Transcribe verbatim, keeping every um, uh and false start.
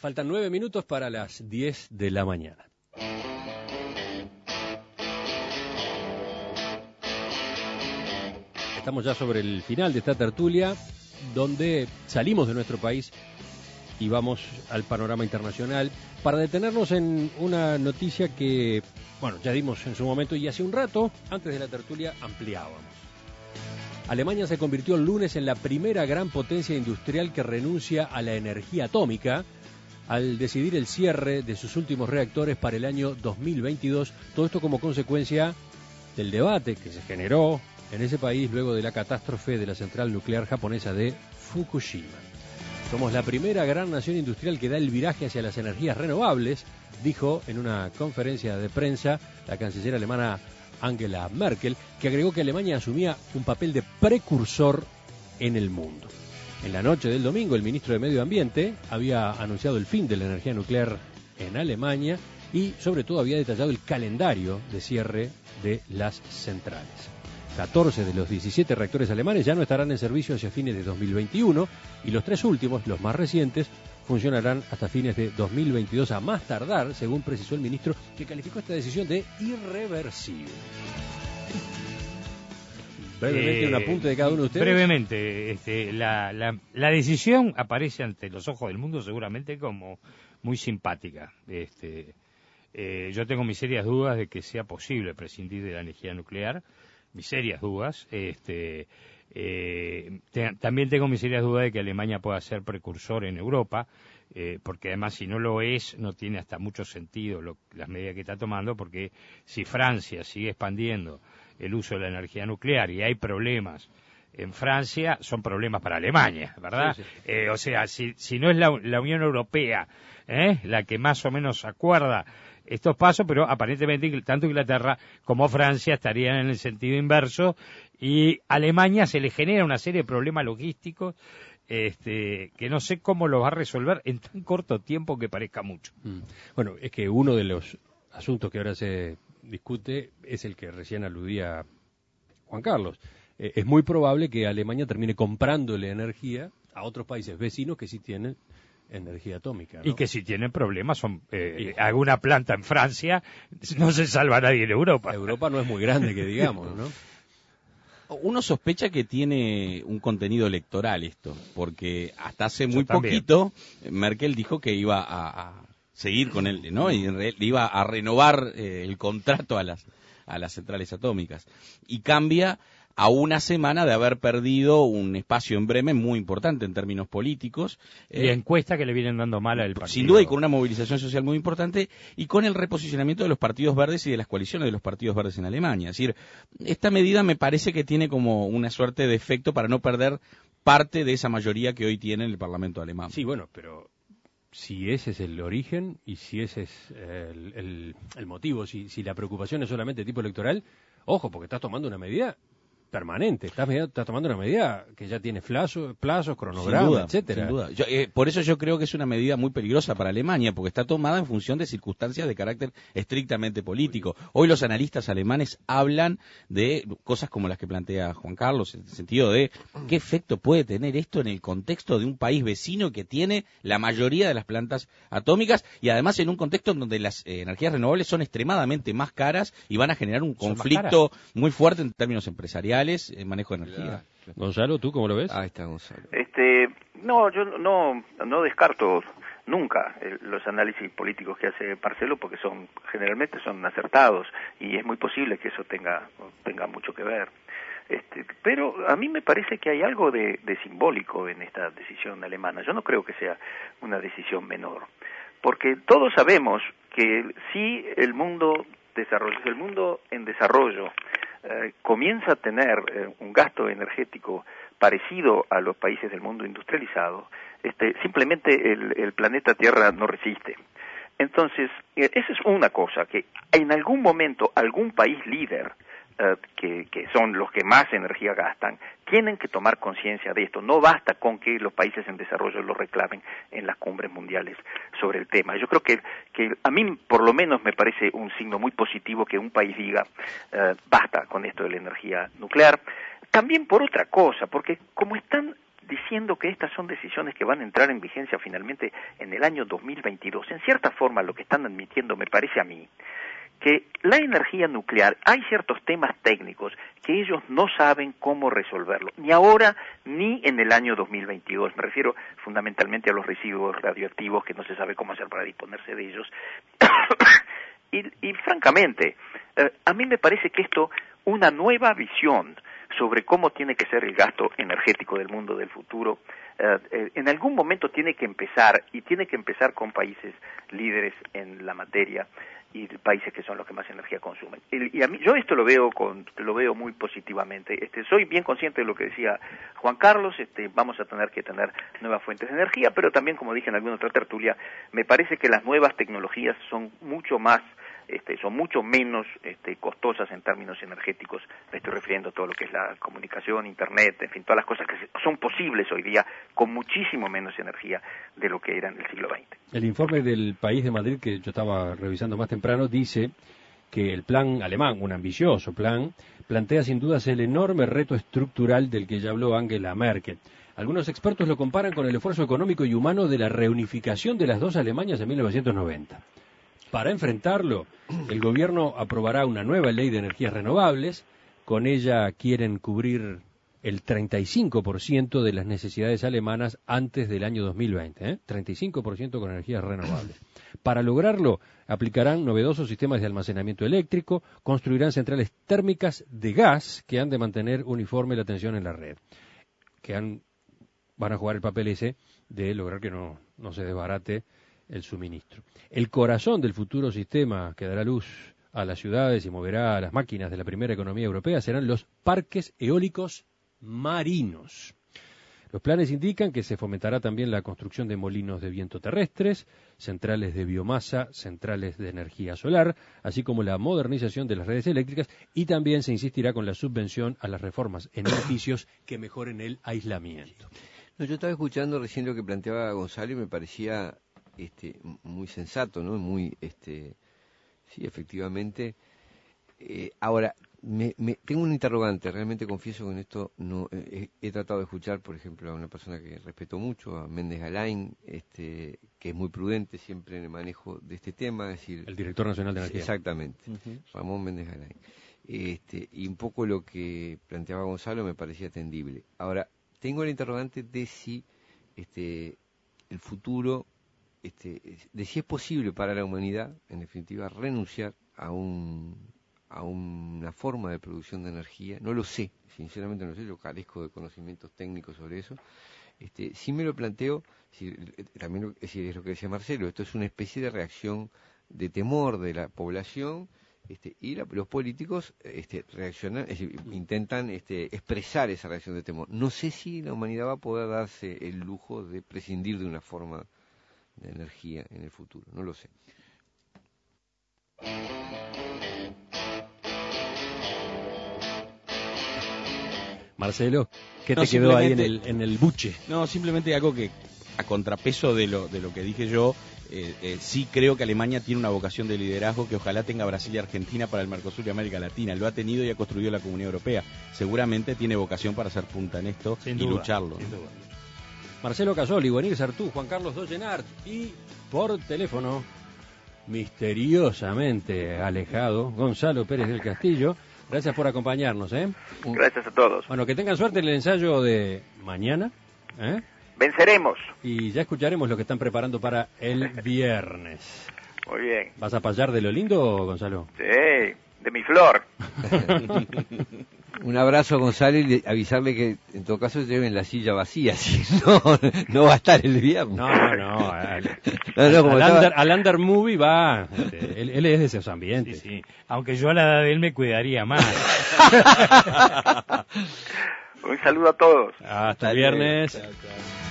Faltan nueve minutos para las diez de la mañana. Estamos ya sobre el final de esta tertulia, donde salimos de nuestro país y vamos al panorama internacional para detenernos en una noticia que, bueno, ya dimos en su momento y hace un rato, antes de la tertulia, ampliábamos. Alemania se convirtió el lunes en la primera gran potencia industrial que renuncia a la energía atómica al decidir el cierre de sus últimos reactores para el año dos mil veintidós. Todo esto como consecuencia del debate que se generó en ese país luego de la catástrofe de la central nuclear japonesa de Fukushima. Somos la primera gran nación industrial que da el viraje hacia las energías renovables, dijo en una conferencia de prensa la canciller alemana Angela Merkel, que agregó que Alemania asumía un papel de precursor en el mundo. En la noche del domingo, el ministro de Medio Ambiente había anunciado el fin de la energía nuclear en Alemania y, sobre todo, había detallado el calendario de cierre de las centrales. catorce de los diecisiete reactores alemanes ya no estarán en servicio hacia fines de dos mil veintiuno y los tres últimos, los más recientes, funcionarán hasta fines de dos mil veintidós a más tardar, según precisó el ministro, que calificó esta decisión de irreversible. Brevemente, eh, un apunte de cada uno de ustedes. Brevemente, este, la, la, la decisión aparece ante los ojos del mundo seguramente como muy simpática. Este, eh, yo tengo mis serias dudas de que sea posible prescindir de la energía nuclear, mis serias dudas. Este, eh, te, también tengo mis serias dudas de que Alemania pueda ser precursor en Europa, eh, porque además si no lo es, no tiene hasta mucho sentido lo, las medidas que está tomando, porque si Francia sigue expandiendo el uso de la energía nuclear y hay problemas en Francia, son problemas para Alemania, ¿verdad? Sí, sí. Eh, o sea, si, si no es la, la Unión Europea ¿eh? la que más o menos acuerda estos pasos, pero aparentemente tanto Inglaterra como Francia estarían en el sentido inverso y a Alemania se le genera una serie de problemas logísticos este, que no sé cómo lo va a resolver en tan corto tiempo que parezca mucho. Mm. Bueno, es que uno de los asuntos que ahora se discute es el que recién aludía Juan Carlos. Eh, es muy probable que Alemania termine comprándole energía a otros países vecinos que sí tienen energía atómica, ¿no? Y que si tienen problemas, son eh, y... alguna planta en Francia, no se salva nadie en Europa. Europa no es muy grande, que digamos, ¿no? Uno sospecha que tiene un contenido electoral esto, porque hasta hace muy poquito Merkel dijo que iba a, a seguir con él, ¿no? Y en realidad iba a renovar eh, el contrato a las a las centrales atómicas. Y cambia a una semana de haber perdido un espacio en Bremen muy importante en términos políticos. Y eh, encuesta que le vienen dando mal al partido. Sin duda, y con una movilización social muy importante, y con el reposicionamiento de los partidos verdes y de las coaliciones de los partidos verdes en Alemania. Es decir, esta medida me parece que tiene como una suerte de efecto para no perder parte de esa mayoría que hoy tiene en el Parlamento alemán. Sí, bueno, pero si ese es el origen y si ese es el, el, el motivo, si, si la preocupación es solamente de tipo electoral, ojo, porque estás tomando una medida permanente, estás, estás tomando una medida que ya tiene plazos, plazos cronogramas, etcétera. Sin duda. Yo, eh, por eso yo creo que es una medida muy peligrosa para Alemania, porque está tomada en función de circunstancias de carácter estrictamente político. Hoy los analistas alemanes hablan de cosas como las que plantea Juan Carlos, en el sentido de qué efecto puede tener esto en el contexto de un país vecino que tiene la mayoría de las plantas atómicas y además en un contexto en donde las eh, energías renovables son extremadamente más caras y van a generar un conflicto muy fuerte en términos empresariales, el manejo de energía. Gonzalo, ¿tú cómo lo ves? Ahí está Gonzalo. Este, no, yo no no descarto nunca el, los análisis políticos que hace Marcelo, porque son generalmente son acertados y es muy posible que eso tenga tenga mucho que ver. Este, pero a mí me parece que hay algo de, de simbólico en esta decisión alemana. Yo no creo que sea una decisión menor, porque todos sabemos que si el mundo desarrollo, el mundo en desarrollo Eh, comienza a tener eh, un gasto energético parecido a los países del mundo industrializado, este, simplemente el, el planeta Tierra no resiste. Entonces, eh, esa es una cosa, que en algún momento algún país líder, eh, que, que son los que más energía gastan, tienen que tomar conciencia de esto. No basta con que los países en desarrollo lo reclamen en las cumbres mundiales sobre el tema. Yo creo que, que a mí por lo menos me parece un signo muy positivo que un país diga eh, basta con esto de la energía nuclear. También por otra cosa, porque como están diciendo que estas son decisiones que van a entrar en vigencia finalmente en el año dos mil veintidós. En cierta forma, lo que están admitiendo, me parece a mí, que la energía nuclear, hay ciertos temas técnicos que ellos no saben cómo resolverlo, ni ahora ni en el año dos mil veintidós. Me refiero fundamentalmente a los residuos radioactivos, que no se sabe cómo hacer para disponerse de ellos. y, y francamente, eh, a mí me parece que esto, una nueva visión sobre cómo tiene que ser el gasto energético del mundo del futuro, eh, eh, en algún momento tiene que empezar, y tiene que empezar con países líderes en la materia, y países que son los que más energía consumen. Y a mí, yo esto lo veo con, lo veo muy positivamente. Este, soy bien consciente de lo que decía Juan Carlos. Este, vamos a tener que tener nuevas fuentes de energía, pero también, como dije en alguna otra tertulia, me parece que las nuevas tecnologías son mucho más, este, son mucho menos este, costosas en términos energéticos. Me estoy refiriendo a todo lo que es la comunicación, internet, en fin, todas las cosas que son posibles hoy día con muchísimo menos energía de lo que era en el siglo veinte. El informe del País de Madrid, que yo estaba revisando más temprano, dice que el plan alemán, un ambicioso plan, plantea sin dudas el enorme reto estructural del que ya habló Angela Merkel. Algunos expertos lo comparan con el esfuerzo económico y humano de la reunificación de las dos Alemanias en mil novecientos noventa. Para enfrentarlo, el gobierno aprobará una nueva ley de energías renovables. Con ella quieren cubrir el treinta y cinco por ciento de las necesidades alemanas antes del año dos mil veinte, ¿eh? treinta y cinco por ciento con energías renovables. Para lograrlo, aplicarán novedosos sistemas de almacenamiento eléctrico, construirán centrales térmicas de gas que han de mantener uniforme la tensión en la red, que han, van a jugar el papel ese de lograr que no, no se desbarate el suministro. El corazón del futuro sistema que dará luz a las ciudades y moverá a las máquinas de la primera economía europea serán los parques eólicos marinos. Los planes indican que se fomentará también la construcción de molinos de viento terrestres, centrales de biomasa, centrales de energía solar, así como la modernización de las redes eléctricas, y también se insistirá con la subvención a las reformas en edificios que mejoren el aislamiento. No, yo estaba escuchando recién lo que planteaba Gonzalo y me parecía este, muy sensato, ¿no? Muy, este, sí, efectivamente. Eh, ahora, me, me, tengo un interrogante, realmente confieso que en esto no eh, he tratado de escuchar, por ejemplo, a una persona que respeto mucho, a Méndez Galain, este, que es muy prudente siempre en el manejo de este tema, es decir, el director nacional de energía. Exactamente, uh-huh. Ramón Méndez Galain. Este, y un poco lo que planteaba Gonzalo me parecía atendible. Ahora, tengo el interrogante de si este, el futuro, este, de si es posible para la humanidad, en definitiva, renunciar a un a una forma de producción de energía. No lo sé, sinceramente no lo sé, yo carezco de conocimientos técnicos sobre eso. Este, sí me lo planteo, si, también si es lo que decía Marcelo, esto es una especie de reacción de temor de la población, este, y la, los políticos este, reaccionan, es decir, intentan este, expresar esa reacción de temor. No sé si la humanidad va a poder darse el lujo de prescindir de una forma de energía en el futuro, no lo sé. Marcelo, ¿qué te no, quedó ahí en el, en el buche? No, simplemente algo que, a contrapeso de lo, de lo que dije yo, eh, eh, sí creo que Alemania tiene una vocación de liderazgo que ojalá tenga Brasil y Argentina para el Mercosur y América Latina. Lo ha tenido y ha construido la Comunidad Europea. Seguramente tiene vocación para hacer punta en esto sin y duda, lucharlo. Sin duda. Marcelo Casoli, Guanir Sartú, Juan Carlos Dollenart y por teléfono, misteriosamente alejado, Gonzalo Pérez del Castillo. Gracias por acompañarnos, ¿eh? Gracias a todos. Bueno, que tengan suerte en el ensayo de mañana, ¿eh? Venceremos. Y ya escucharemos lo que están preparando para el viernes. Muy bien. ¿Vas a payar de lo lindo, Gonzalo? Sí, de mi flor. Un abrazo a Gonzalo y avisarle que en todo caso lleven la silla vacía, si no, no va a estar el viernes. No, no, no. Al, no, no, al, under, al Under Movie va, este, él, él es de esos ambientes. Sí, sí. Aunque yo a la edad de él me cuidaría más. Un saludo a todos. Hasta el viernes. Chao, chao.